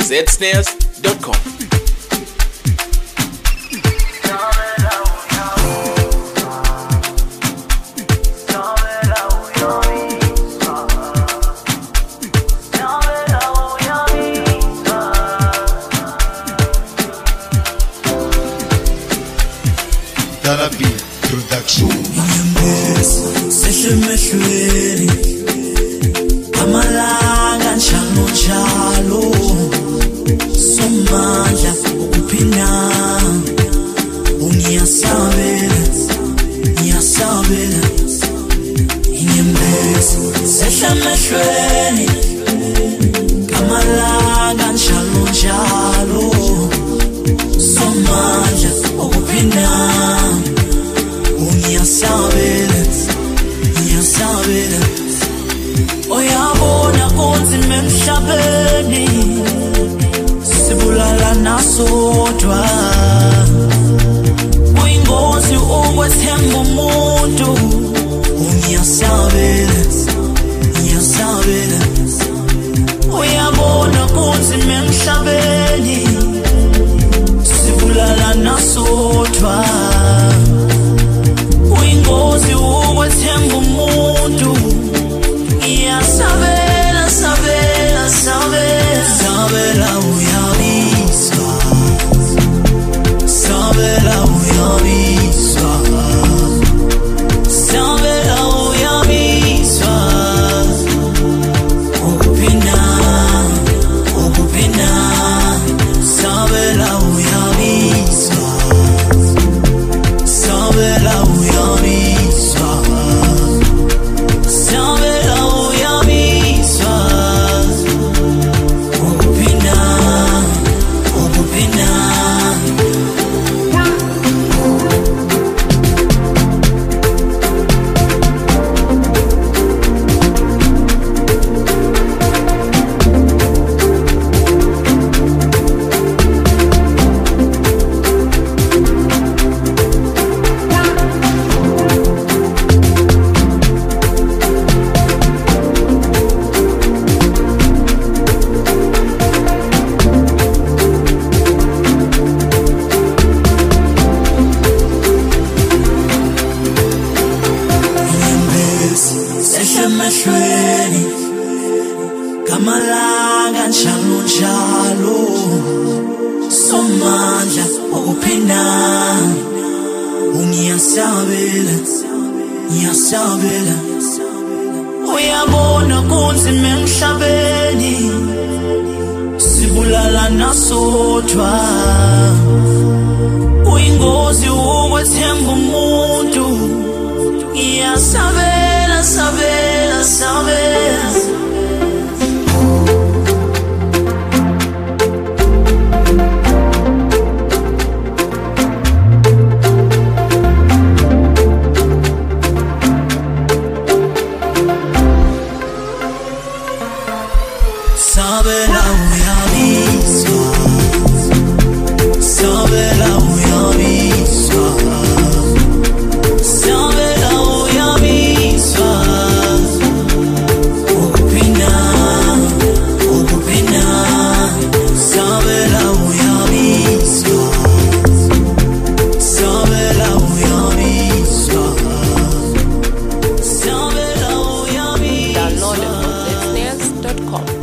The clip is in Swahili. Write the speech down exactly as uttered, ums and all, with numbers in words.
z snares dot com. Therapy Production. Sehlmehlweni amalanga njalo njalo somandla ukuphina ungiyasabela ngiyasabela inyembezi sehlmehlweni amalanga njalo njalo somandla ukuphina ungiyasabela ngiyasabela oyabona kunzima emhlabeni sibulala nasodwa kuyingozi ukwethemba umuntu ungiyasabela ngiyasabela oyabona kunzima emhlabeni sibulala nasodwa kuyingozi ukwethemba umuntu ngiyasabela sabela sabela sabela uyabizwa sabela uyabizwa sabela uyabizwa ukuphinda ukuphinda sabela uyabizwa sabela uyabizwa sabela uyabizwa ukuphinda ukuphinda sehlmehlweni kamalanga njalo njalo somandla ukuphinda ungiyasabela ngiyasabela uyabona kunzima emhlabeni sibulala nasodwa kuyingozi ukwethemba umuntu ngiyasabela sabela sabela sabela uyabizwa sabela uyabizwa sabela uyabizwa ukuphinda ukuphinda sabela uyabizwa sabela uyabizwa sabela uyabizwa. Download it on z snares dot com.